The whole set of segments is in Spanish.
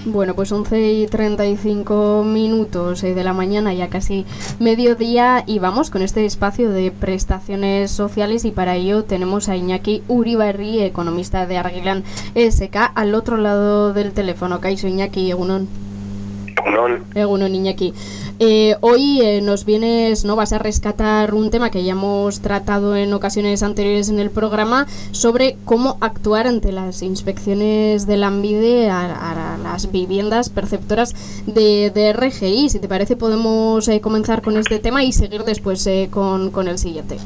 Bueno, pues 11:35 de la mañana, ya casi mediodía, y vamos con este espacio de prestaciones sociales, y para ello tenemos a Iñaki Uribarri, economista de Argilan SK, al otro lado del teléfono. Kaixo, Iñaki, egunon. Egunon, Iñaki. Hoy nos vas a rescatar un tema que ya hemos tratado en ocasiones anteriores en el programa, sobre cómo actuar ante las inspecciones de Lanbide a las viviendas perceptoras de RGI. Si te parece, podemos comenzar con este tema y seguir después con el siguiente.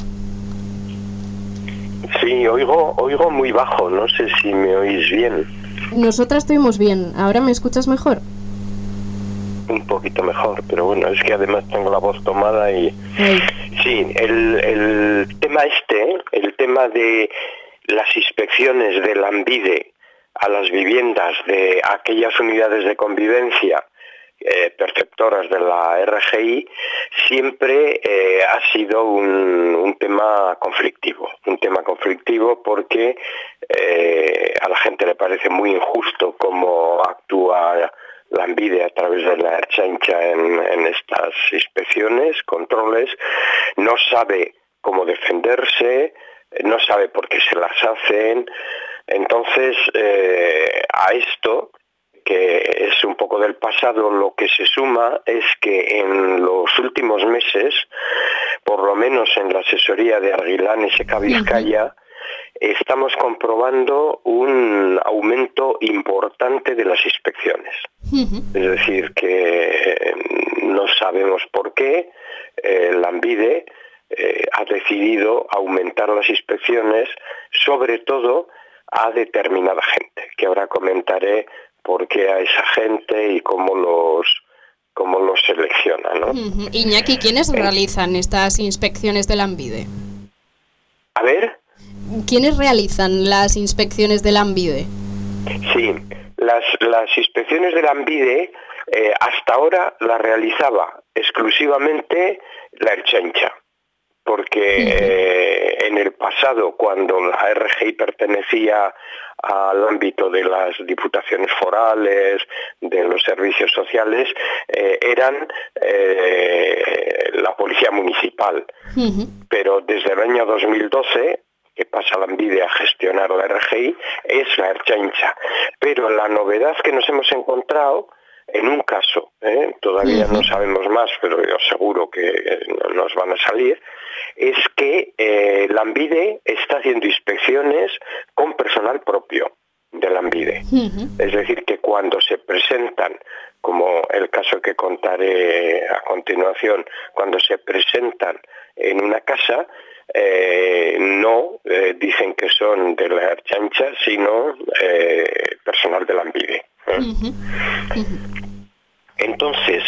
Sí, oigo muy bajo, no sé si me oís bien. Nosotras te oímos bien. ¿Ahora me escuchas mejor? Un poquito mejor, pero bueno, es que además tengo la voz tomada y... Sí, el tema de las inspecciones de Lanbide a las viviendas de aquellas unidades de convivencia perceptoras de la RGI siempre ha sido un tema conflictivo. Un tema conflictivo porque a la gente le parece muy injusto cómo actúa Lanbide a través de la Ertzaintza en estas inspecciones, controles, no sabe cómo defenderse, no sabe por qué se las hacen. Entonces, a esto, que es un poco del pasado, lo que se suma es que en los últimos meses, por lo menos en la asesoría de Argilan SK Vizcaya, estamos comprobando un aumento importante de las inspecciones. Es decir, que no sabemos por qué Lanbide ha decidido aumentar las inspecciones, sobre todo a determinada gente, que ahora comentaré por qué a esa gente y cómo los selecciona, ¿no? Iñaki, ¿quiénes realizan estas inspecciones de Lanbide? A ver... ¿Quiénes realizan las inspecciones de Lanbide? Sí, las inspecciones de Lanbide hasta ahora las realizaba exclusivamente la Ertzaintza, porque en el pasado, cuando la RGI pertenecía al ámbito de las diputaciones forales, de los servicios sociales, eran la policía municipal. Pero desde el año 2012... que pasa Lanbide a gestionar la RGI, es la Ertzaintza. Pero la novedad que nos hemos encontrado, en un caso, todavía no sabemos más, pero yo seguro que nos van a salir, es que Lanbide está haciendo inspecciones con personal propio de Lanbide. Es decir, que cuando se presentan, como el caso que contaré a continuación, cuando se presentan en una casa, no dicen que son de la Ertzaintza, sino personal de Lanbide. Entonces,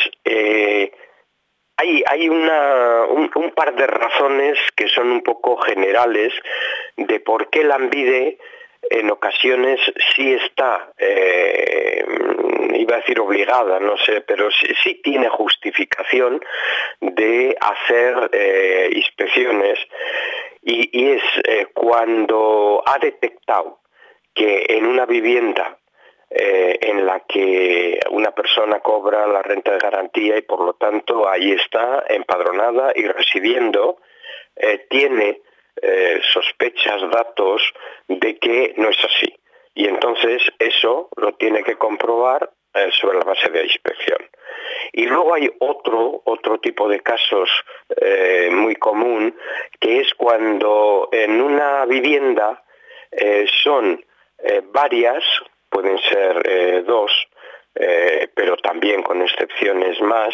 hay un par de razones que son un poco generales de por qué Lanbide en ocasiones sí está, iba a decir obligada, no sé, pero sí tiene justificación de hacer inspecciones, y es cuando ha detectado que en una vivienda en la que una persona cobra la renta de garantía y por lo tanto ahí está empadronada y residiendo, tiene sospechas, datos de que no es así. Y entonces eso lo tiene que comprobar sobre la base de la inspección. Y luego hay otro tipo de casos muy común, que es cuando en una vivienda son varias, pueden ser dos, pero también con excepciones más,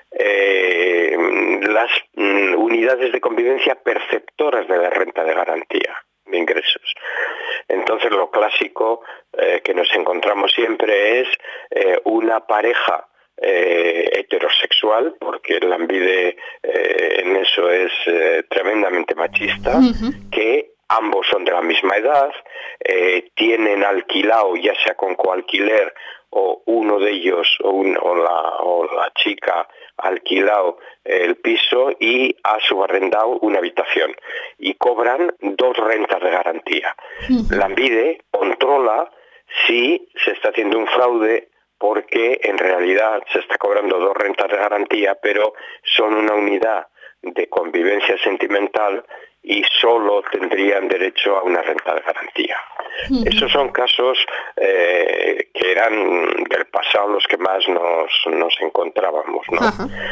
las unidades de convivencia perceptoras de la renta de garantía de ingresos. Entonces lo clásico que nos encontramos siempre es una pareja heterosexual, porque Lanbide en eso es tremendamente machista, que ambos son de la misma edad, tienen alquilado, ya sea con coalquiler o uno de ellos o la chica ha alquilado el piso y ha subarrendado una habitación y cobran 2 rentas de garantía. Lanbide controla si se está haciendo un fraude porque en realidad se está cobrando 2 rentas de garantía, pero son una unidad de convivencia sentimental y solo tendrían derecho a una renta de garantía. Esos son casos que eran del pasado los que más nos encontrábamos, ¿no?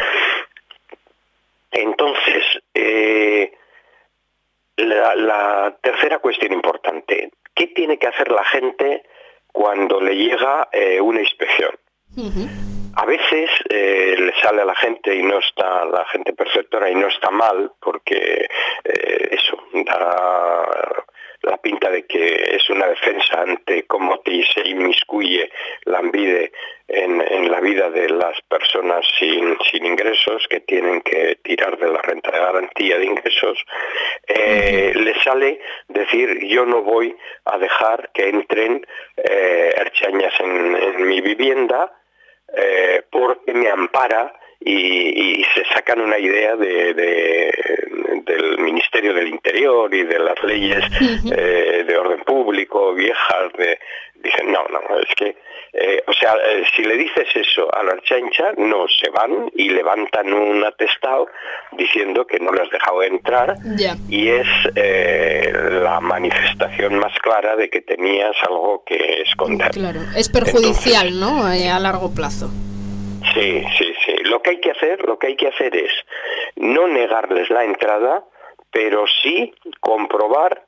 Entonces, la tercera cuestión importante, ¿qué tiene que hacer la gente cuando le llega una inspección? A veces le sale a la gente y no está, la gente perceptora, y no está mal, porque eso da la pinta de que es una defensa ante cómo se inmiscuye Lanbide en la vida de las personas sin ingresos, que tienen que tirar de la renta de garantía de ingresos. Le sale decir: yo no voy a dejar que entren ertzaintzas en mi vivienda, porque me ampara, y se sacan una idea del Ministerio del Interior y de las leyes de orden público viejas. Dicen, no, es que, si le dices eso a la ertzaintza, no, se van y levantan un atestado diciendo que no le has dejado entrar, y es la manifestación más clara de que tenías algo que esconder. Claro, es perjudicial. Entonces, ¿no? A largo plazo. Sí. Lo que hay que hacer es no negarles la entrada, pero sí comprobar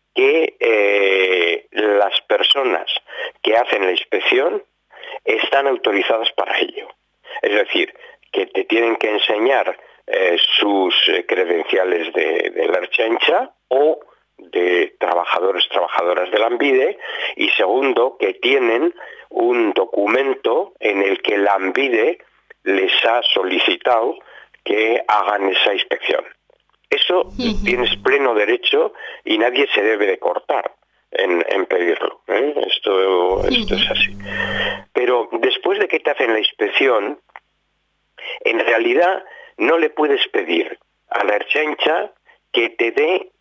que las personas que hacen la inspección están autorizadas para ello. Es decir, que te tienen que enseñar sus credenciales de la ertzaintza o de trabajadoras de Lanbide, y segundo, que tienen un documento en el que Lanbide les ha solicitado que hagan esa inspección. Eso tienes pleno derecho y nadie se debe de cortar en pedirlo, ¿eh? Esto es así. Pero después de que te hacen la inspección, en realidad no le puedes pedir a la ertzaintza que te dé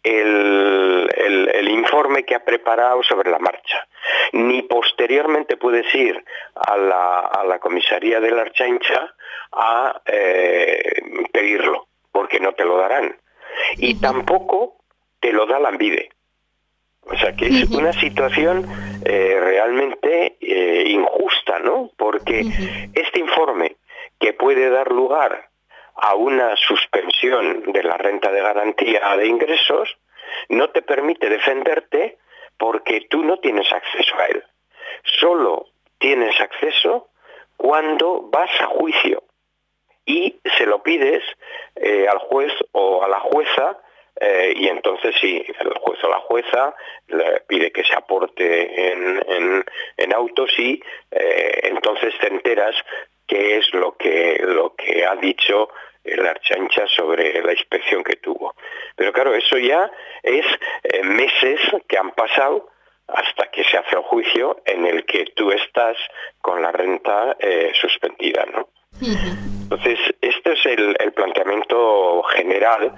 el informe que ha preparado sobre la marcha, ni posteriormente puedes ir a la comisaría de la ertzaintza a pedirlo, porque no te lo darán, y tampoco te lo da Lanbide. O sea que es una situación realmente injusta, ¿no? Porque este informe, que puede dar lugar a una suspensión de la renta de garantía de ingresos, no te permite defenderte porque tú no tienes acceso a él. Solo tienes acceso cuando vas a juicio y se lo pides al juez o a la jueza, y entonces sí, el juez o la jueza le pide que se aporte en autos, y entonces te enteras qué es lo que ha dicho la ertzaintza sobre la inspección que tuvo. Pero claro, eso ya es meses que han pasado hasta que se hace el juicio en el que tú estás con la renta suspendida, ¿no? Entonces, este es el planteamiento general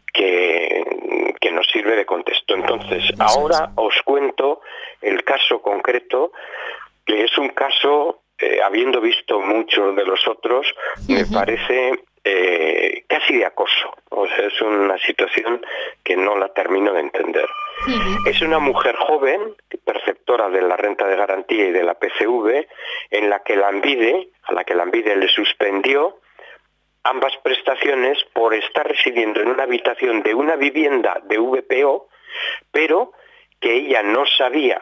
que nos sirve de contexto. Entonces, ahora os cuento el caso concreto, que es un caso, habiendo visto muchos de los otros, me parece casi de acoso. O sea, es una situación que no la termino de entender. Es una mujer joven, perceptora de la renta de garantía y de la PCV, a la que Lanbide le suspendió ambas prestaciones por estar residiendo en una habitación de una vivienda de VPO, pero que ella no sabía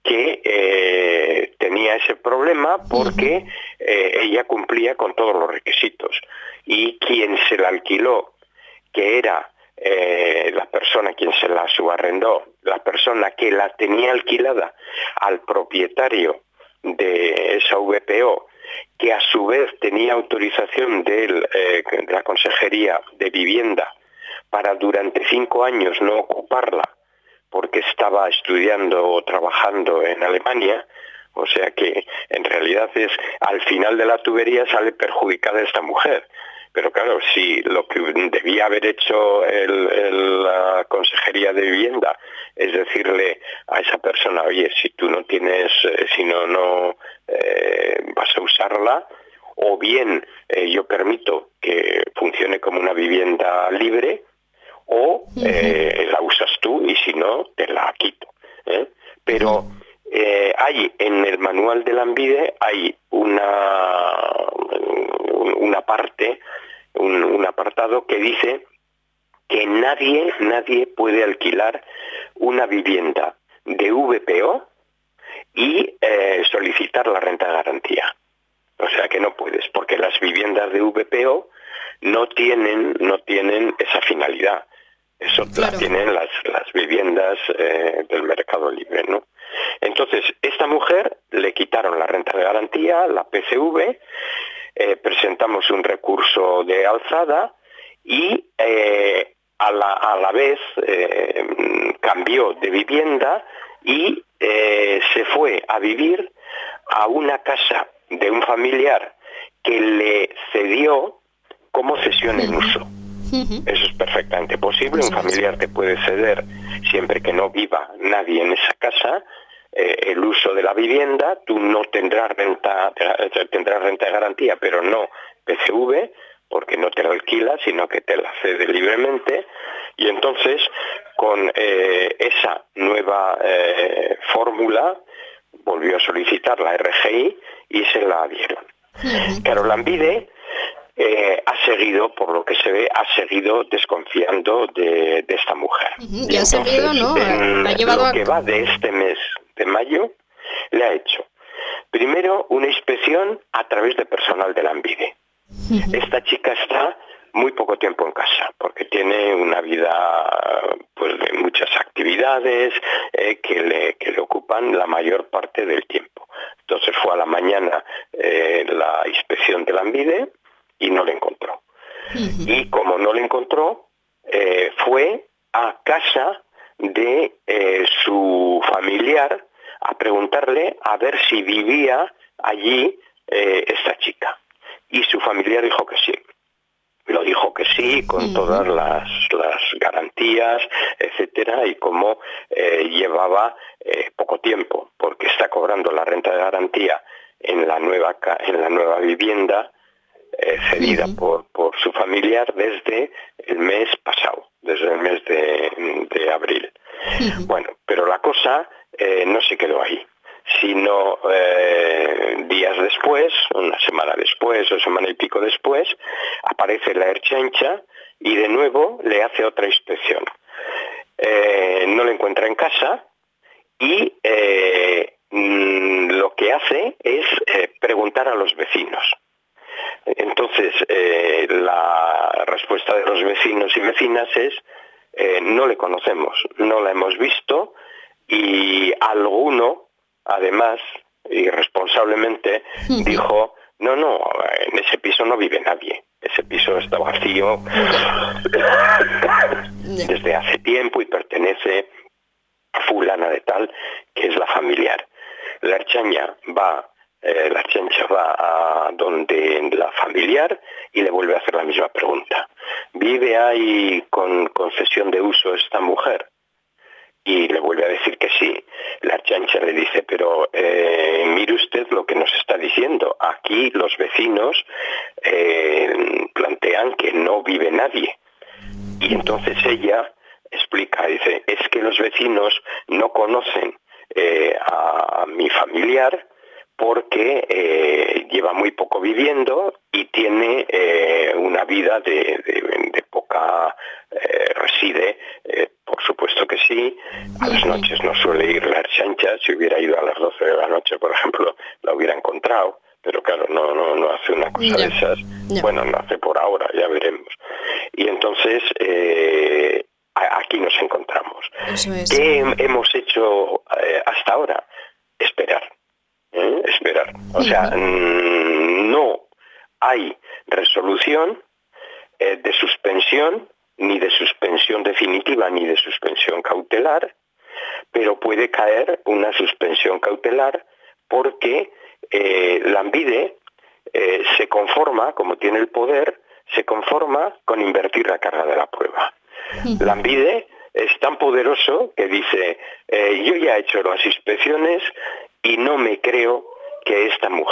que tenía ese problema, porque ella cumplía con todos los requisitos, y quien se la alquiló, que era la persona quien se la subarrendó, la persona que la tenía alquilada al propietario de esa VPO, que a su vez tenía autorización de la Consejería de Vivienda para durante 5 años no ocuparla porque estaba estudiando o trabajando en Alemania. O sea que en realidad al final de la tubería sale perjudicada esta mujer. Pero claro, si lo que debía haber hecho la Consejería de Vivienda es decirle a esa persona: oye, si tú no tienes, si no vas usarla, o bien yo permito que funcione como una vivienda libre, o la usas tú y si no, te la quito. Pero hay en el manual de Lanbide hay una parte, un apartado que dice que nadie puede alquilar una vivienda de VPO y solicitar la renta de garantía. O sea que no puedes, porque las viviendas de VPO no tienen esa finalidad. Eso claro. La tienen las viviendas del mercado libre, ¿no? Entonces, esta mujer le quitaron la renta de garantía, la PCV, presentamos un recurso de alzada y a la vez cambió de vivienda y se fue a vivir a una casa de un familiar que le cedió como cesión en uso. Eso es perfectamente posible. Un familiar te puede ceder, siempre que no viva nadie en esa casa, el uso de la vivienda. Tú no tendrás renta de garantía, pero no PCV, porque no te la alquila, sino que te la cede libremente. Y entonces, con esa nueva fórmula, volvió a solicitar la RGI y se la dieron. Claro, Lanbide ha seguido, por lo que se ve, ha seguido desconfiando de esta mujer. Y ha seguido, ¿no? Ha llevado lo que va de este mes de mayo, le ha hecho primero una inspección a través de personal de Lanbide. Esta chica está muy poco tiempo en casa, porque tiene una vida pues de muchas actividades que le ocupan la mayor parte del tiempo. Entonces fue a la mañana la inspección de Lanbide y no le encontró. Y como no le encontró, fue a casa de su familiar a preguntarle a ver si vivía allí esta chica. Y su familiar dijo que sí. Lo dijo que sí, con todas las garantías, etcétera, y como llevaba poco tiempo, porque está cobrando la renta de garantía en la nueva vivienda cedida por su familiar desde el mes pasado, desde el mes de abril. Bueno, pero la cosa no se quedó ahí, sino días después, una semana después o semana y pico después, aparece la Ertzaintza y de nuevo le hace otra inspección. No le encuentra en casa y lo que hace es preguntar a los vecinos. Entonces, la respuesta de los vecinos y vecinas es no le conocemos, no la hemos visto, y alguno, además, irresponsablemente, dijo, no, en ese piso no vive nadie, ese piso está vacío desde hace tiempo y pertenece a fulana de tal, que es la familiar. La Ertzaintza va a donde la familiar y le vuelve a hacer la misma pregunta. ¿Vive ahí con concesión de uso esta mujer? Y le vuelve a decir que sí. La Ertzaintza le dice, pero mire usted lo que nos está diciendo. Aquí los vecinos plantean que no vive nadie. Y entonces ella explica, dice, es que los vecinos no conocen a mi familiar porque lleva muy poco viviendo y tiene una vida de poca... reside, por supuesto que sí, a las noches no suele ir la Ertzaintza. Si hubiera ido a las 12 de la noche, por ejemplo, la hubiera encontrado, pero claro, no hace una cosa de esas. Bueno, no hace por ahora, ya veremos. Y entonces aquí nos encontramos. Eso es. ¿Qué hemos hecho hasta ahora? Esperar. Esperar. O sea, no hay resolución de suspensión, ni de suspensión definitiva, ni de suspensión cautelar, pero puede caer una suspensión cautelar porque Lanbide se conforma, como tiene el poder, se conforma con invertir la carga de la prueba. Lanbide es tan poderoso que dice, yo ya he hecho las inspecciones y no me creo que esta mujer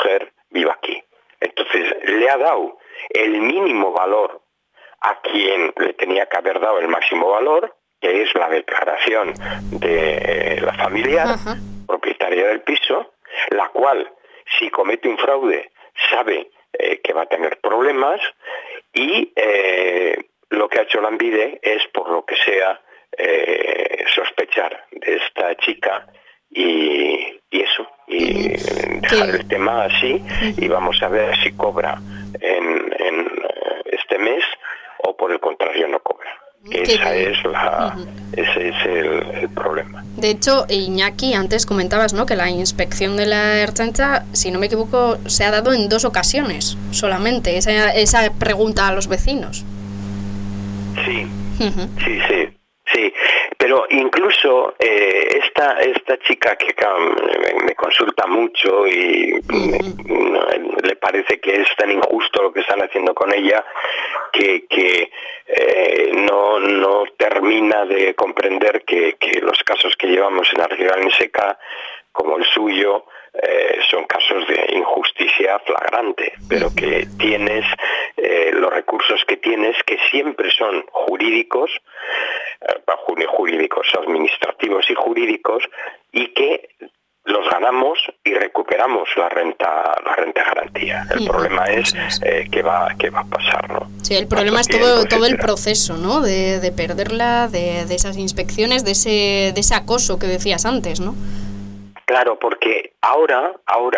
viva aquí. Entonces le ha dado el mínimo valor a quien le tenía que haber dado el máximo valor, que es la declaración de la familiar, propietaria del piso, la cual, si comete un fraude, sabe que va a tener problemas, y lo que ha hecho Lanbide es, por lo que sea, sospechar de esta chica y eso, y dejar el tema así, y vamos a ver si cobra en este mes o por el contrario no cobra. Ese es el problema. De hecho, Iñaki, antes comentabas, ¿no?, que la inspección de la Ertzaintza, si no me equivoco, se ha dado en 2 ocasiones solamente, esa pregunta a los vecinos. Sí, sí, pero incluso esta chica que me consulta mucho y le parece que es tan injusto lo que están haciendo con ella que no termina de comprender que los casos que llevamos en Argilan SK, como el suyo, son casos de injusticia flagrante, pero que tienes los recursos que tienes, que siempre son jurídicos, administrativos y jurídicos, y que los ganamos y recuperamos la renta garantía. El problema es qué va a pasar, ¿no? Sí, el problema es todo el proceso, ¿no? De perderla, de esas inspecciones, de ese acoso que decías antes, ¿no? Claro, porque ahora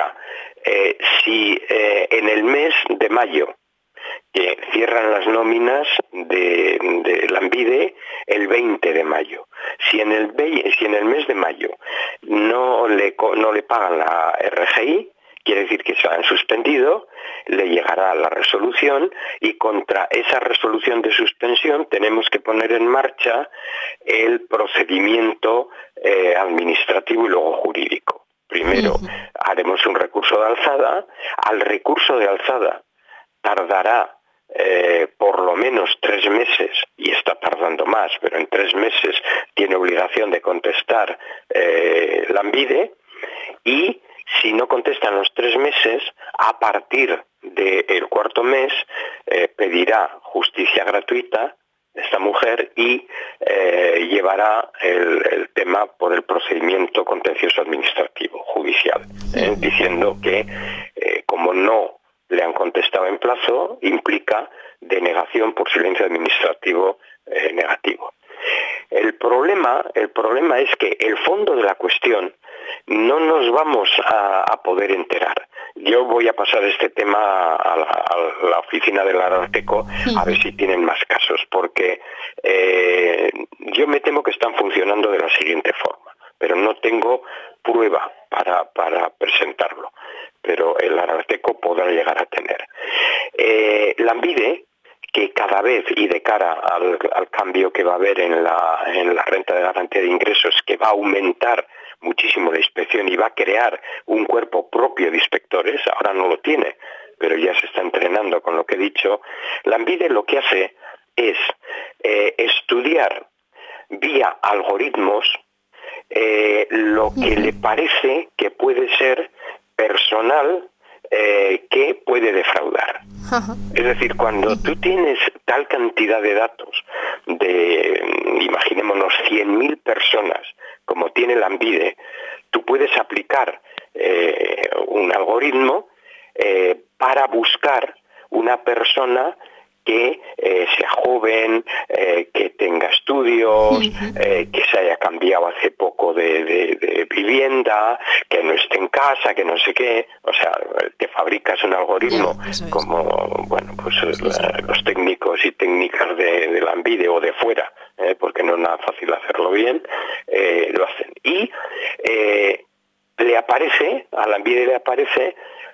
si en el mes de mayo, que cierran las nóminas de Lanbide el 20 de mayo. Si en el mes de mayo no le pagan la RGI, quiere decir que se han suspendido, le llegará la resolución, y contra esa resolución de suspensión tenemos que poner en marcha el procedimiento administrativo y luego jurídico. Primero haremos un recurso de alzada. Al recurso de alzada tardará por lo menos 3 meses, y está tardando más, pero en 3 meses tiene obligación de contestar Lanbide, y si no contestan los 3 meses, a partir del 4.º mes pedirá justicia gratuita esta mujer y llevará el tema por el procedimiento contencioso administrativo judicial, diciendo que como no le han contestado en plazo, implica denegación por silencio administrativo negativo. El problema es que el fondo de la cuestión no nos vamos a poder enterar. Yo voy a pasar este tema a la oficina del Ararteko a ver si tienen más casos, porque yo me temo que están funcionando de la siguiente forma, pero no tengo prueba para presentarlo, pero el Ararteko podrá llegar a tener. Lanbide, que cada vez, y de cara al cambio que va a haber en la renta de garantía de ingresos, que va a aumentar muchísimo la inspección y va a crear un cuerpo propio de inspectores, ahora no lo tiene, pero ya se está entrenando con lo que he dicho, Lanbide lo que hace es estudiar vía algoritmos lo que le parece que puede ser personal que puede defraudar. Es decir, cuando tú tienes tal cantidad de datos de, imaginémonos, 100.000 personas como tiene Lanbide, tú puedes aplicar un algoritmo para buscar una persona que sea joven, que tenga estudios, que se haya cambiado hace poco de vivienda, que no esté en casa, que no sé qué. O sea, te fabricas un algoritmo como, bueno, pues los técnicos y técnicas de Lanbide o de fuera, porque no es nada fácil hacerlo bien, lo hacen. Y a Lanbide le aparece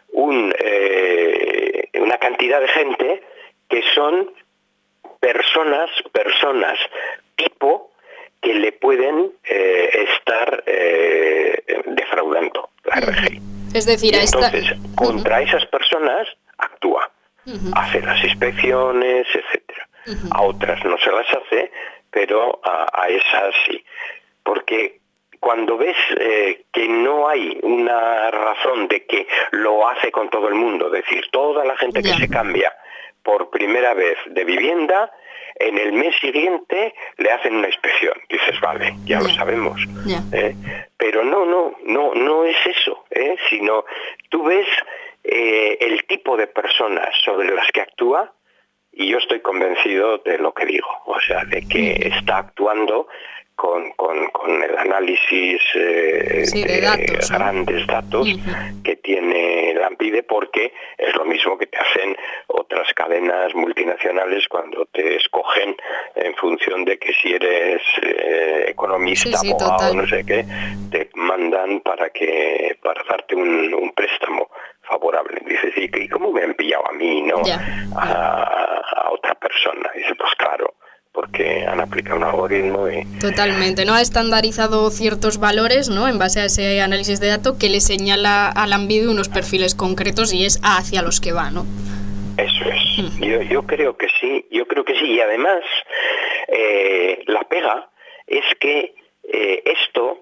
una cantidad de gente que son personas tipo que le pueden estar defraudando la RGI. Es decir, entonces, contra esas personas actúa, hace las inspecciones, etcétera. A otras no se las hace, pero a esas sí. Porque cuando ves que no hay una razón de que lo hace con todo el mundo, es decir, toda la gente que se cambia por primera vez de vivienda, en el mes siguiente le hacen una inspección. Dices, vale, ya lo sabemos. Pero no es eso, sino tú ves el tipo de personas sobre las que actúa, y yo estoy convencido de lo que digo, o sea, de que está actuando con el análisis de datos, grandes datos que tiene la ANVIDE, porque es lo mismo que te hacen otras cadenas multinacionales cuando te escogen en función de que si eres economista, abogado, total. no sé qué, te mandan para darte un préstamo favorable. Dices, ¿y cómo me han pillado a mí, no a otra persona? Dice, pues claro, porque han aplicado un algoritmo y... Totalmente, ¿no? Ha estandarizado ciertos valores, ¿no? En base a ese análisis de datos que le señala a la ANVIDE unos perfiles concretos y es hacia los que va, ¿no? Eso es. Yo creo que sí, y además la pega es que esto...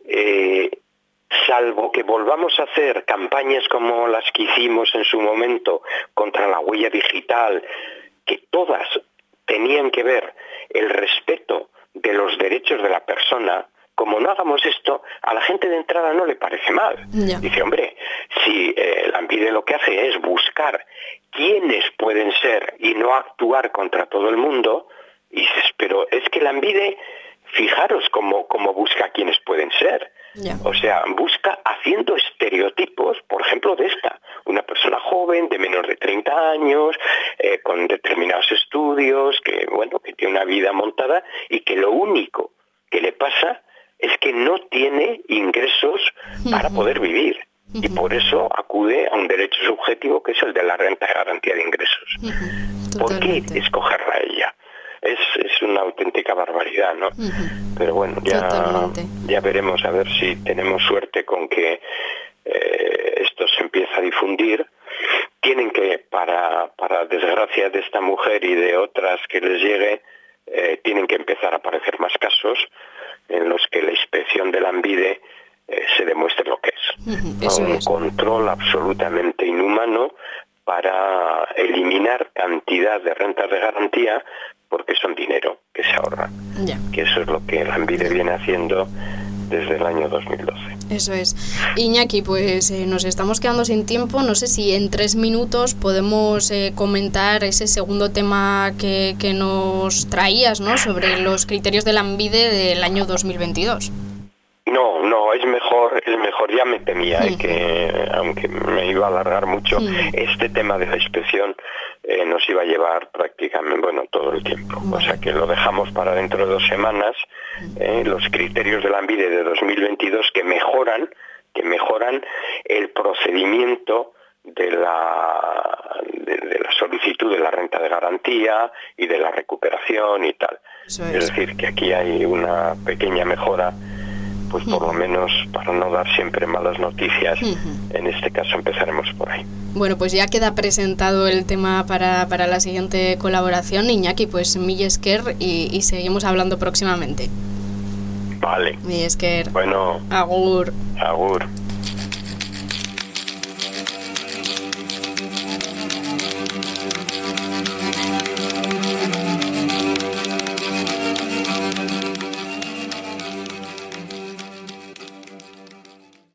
salvo que volvamos a hacer campañas como las que hicimos en su momento contra la huella digital, que todas tenían que ver el respeto de los derechos de la persona, como no hagamos esto, a la gente de entrada no le parece mal. Dice, hombre, si la ANVIDE lo que hace es buscar quiénes pueden ser y no actuar contra todo el mundo, y dices, pero es que la ANVIDE, fijaros cómo busca quiénes pueden ser. O sea, busca haciendo estereotipos, por ejemplo, de una persona joven, de menos de 30 años, con determinados estudios, que tiene una vida montada y que lo único que le pasa es que no tiene ingresos para poder vivir. Y por eso acude a un derecho subjetivo que es el de la renta de garantía de ingresos. ¿Por qué escogerla a ella? Es una auténtica barbaridad, ¿no? Pero bueno, ya veremos a ver si tenemos suerte con que esto se empieza a difundir. Tienen que, para desgracia de esta mujer y de otras que les llegue, tienen que empezar a aparecer más casos en los que la inspección de la ANVIDE se demuestre lo que es. Un control absolutamente inhumano para eliminar cantidad de rentas de garantía, porque son dinero que se ahorra. Que eso es lo que la ANVIDE viene haciendo desde el año 2012. Eso es. Iñaki, pues nos estamos quedando sin tiempo. No sé si en 3 minutos podemos comentar ese segundo tema que nos traías, ¿no? Sobre los criterios de la ANVIDE del año 2022. No, es mejor, ya me temía que, aunque me iba a alargar mucho, este tema de la inspección nos iba a llevar prácticamente, todo el tiempo. O sea que lo dejamos para dentro de 2 semanas, los criterios de la ANVIDE de 2022 que mejoran el procedimiento de la solicitud de la renta de garantía y de la recuperación y tal. Es decir, que aquí hay una pequeña mejora, pues por lo menos para no dar siempre malas noticias, en este caso empezaremos por ahí. Bueno, pues ya queda presentado el tema para la siguiente colaboración, Iñaki, pues mil esker y seguimos hablando próximamente. Vale. Mil esker. Bueno. Agur. Agur.